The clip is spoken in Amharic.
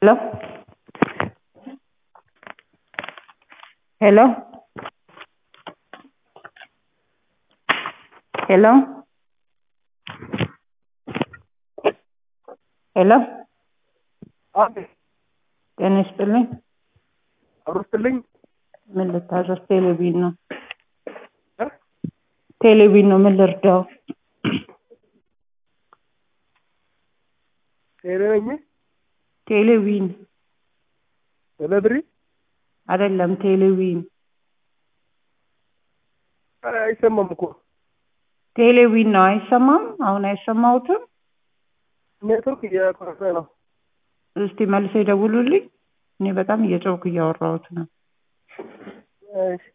Hello? Hello? Hello? Hello? ጤና ይስጥልኝ። አብሮስትልኝ ምን ልታዘዝ? ቴሌቪዥን ነው። ቴሌቪዥን ነው። ምን ልርዳው? ቴሌቪዥን ቴሌቪዥን ቴሌብሪ አይደለም። ቴሌቪዥን አይሰማም እኮ ቴሌቪዥን ነው። አይሰማም? አሁን አይሰማውትም? ኔትወርክ እያቆረጠ ነው። እስቲ መልሰው ይደውሉልኝ። እኔ በጣም እየጮህኩ እያወራሁት ነው። እሺ